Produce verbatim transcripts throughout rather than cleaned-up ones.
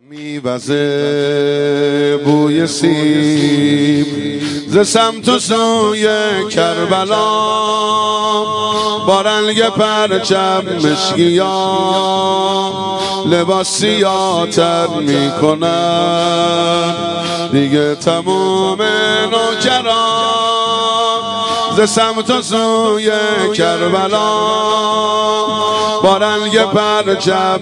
میوزه بوی سیب ز سمت و سوی کربلا، با رنگ پرچم مشکیا لباس سیاه‌تر میکنن دیگه تموم نوکران. ز سمت و سوی کربلا با رنگ پرچم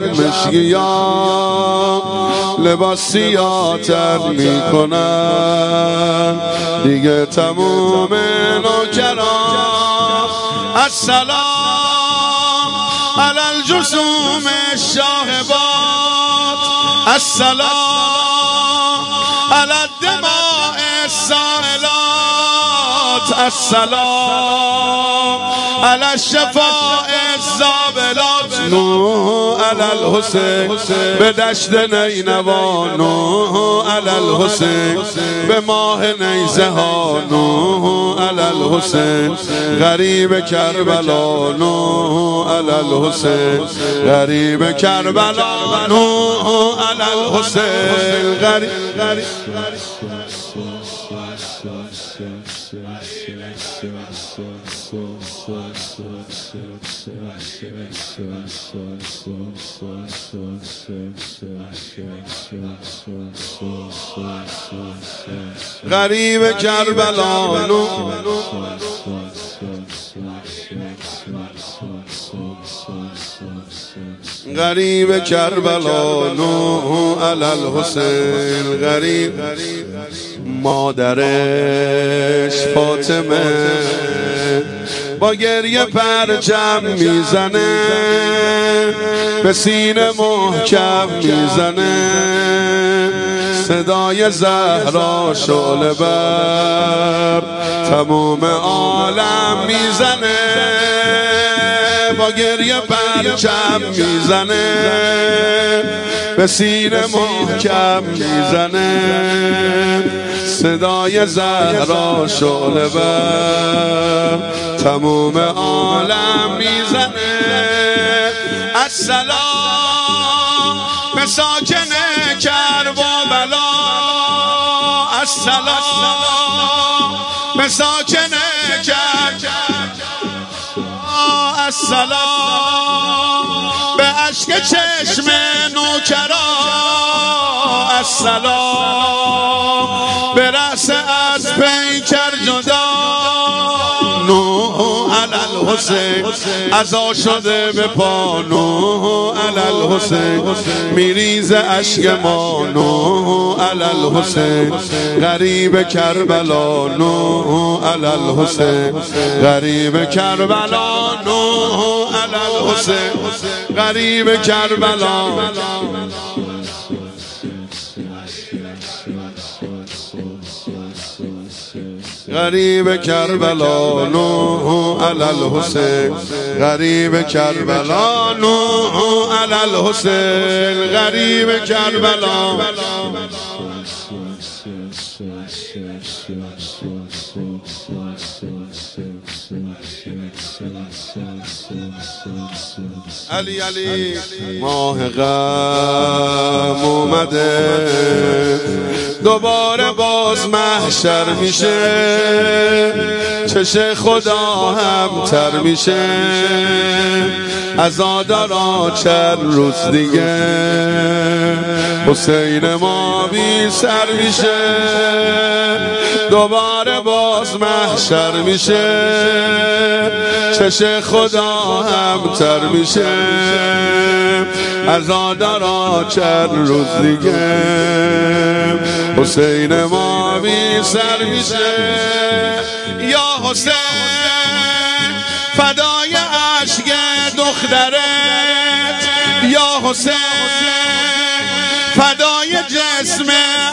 مشکیا لباس سیاه‌تر میکنن دیگه تموم نوکران. السلام علی الجسوم الشاهبات، السلام علی الدماء السائلات، السلام علی الشفاء الزابلات. نوح علی الحسین به دشت نینوا، نوح علی الحسین به ماه نیزه ها، نوح علی الحسین غریب کربلا، نوح علی الحسین غریب کربلا، نوح علی الحسین غریب. غریب کربلا، غریب کربلا، نوح علی الحسین غریب. مادرش فاطمه با گریه پرچم میزنه، به سینه محکم میزنه، صدای زهرا شعله بر تموم عالم میزنه، با گریه پرچم میزنه، به سینه محکم میزنه، صدای زهرا شعله بر تموم عالم میزنه. السلام به ساکن کرب و بلا، السلام به ساکن کرب، السلام به اشک چشم نوکرا، السلام به رأس از پیکر جدا. نوح علی الحسین عزا شده به پا، نوح علی الحسین میریزه اشک ما، نوح علی الحسین غریب کربلا، نوح علی الحسین غریب کربلا، نوح علی الحسین غریب کربلا. غریب کربلا، نوح علی الحسین غریب کربلا، نوح علی الحسین غریب کربلا. علی علی ماه غم اومده، دوباره باز محشر میشه، چش خدا هم تر میشه، عزادارا چند روز دیگه حسین ما بی سر میشه، دوباره باز محشر میشه، چش خدا هم تر میشه، عزادارا چند روز دیگه حسین ما بی سر میشه. یا حسین فدای عشق دخترت، یا حسین فدای جسم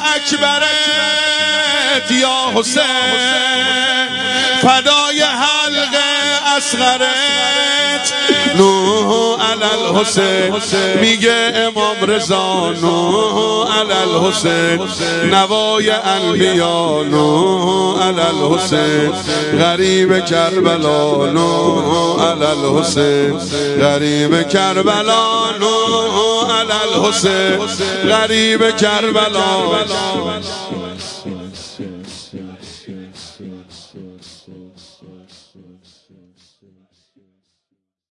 اکبرت، یا حسین فدای حلق اصغرت، نوح علی الحسین، میگه امام رضا نوح علی الحسین، نوای انبیا نوح علی الحسین، غریب کربلا نوح علی الحسین، غریب کربلا نوح علی الحسین، غریب کربلا.